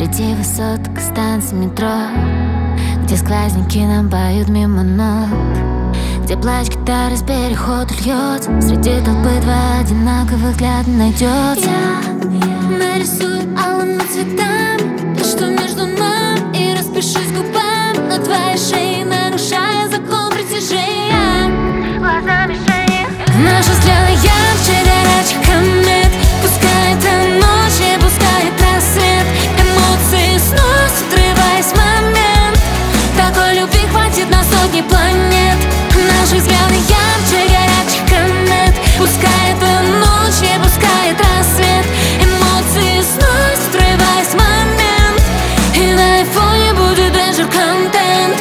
5 высоток и станции метро, где сквозняки нам поют мимо ног, где плач гитары с перехода льется, среди толпы два одинаковых взгляда найдется. Я нарисую алыми цветами то, что между нами, и распишусь губами на твоей шее, нарушая закон притяжения. Глазами шеи наши взгляды ярче горячих комет. Пускай это ночь и пускай это рассвет, эмоции сносят, отрываясь в момент. Такой любви хватит на сотни планет. Наши взгляды ярче горячих комет. Пускай это ночь и пускай это рассвет, эмоции сносят, отрываясь в момент. И на айфоне будет danger контент.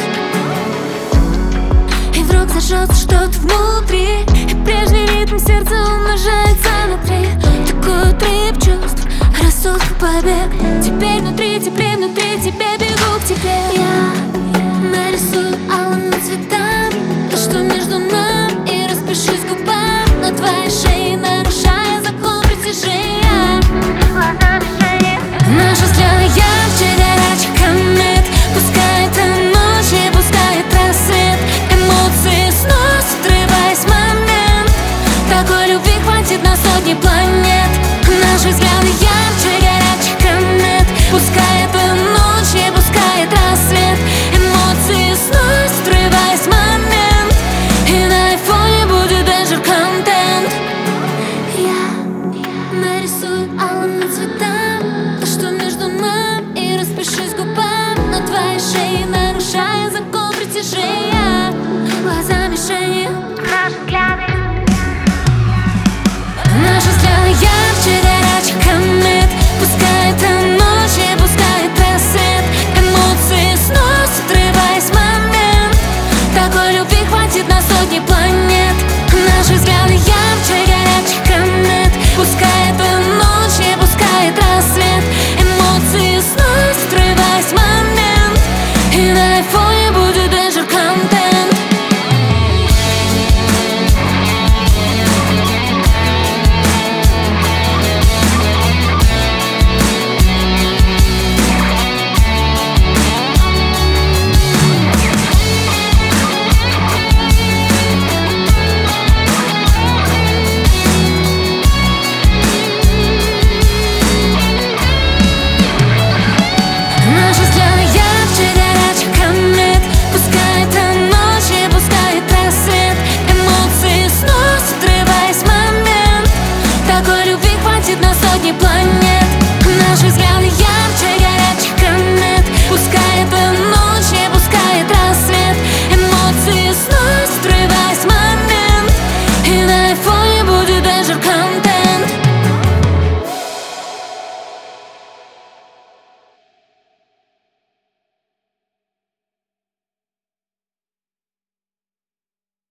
И вдруг зажжется что-то внутри, и прежний ритм сердца умножается на 3. Такой трип чувств, рассудок побег. Теперь внутри теплее, внутри тебя бегу к тебе. Я нарисую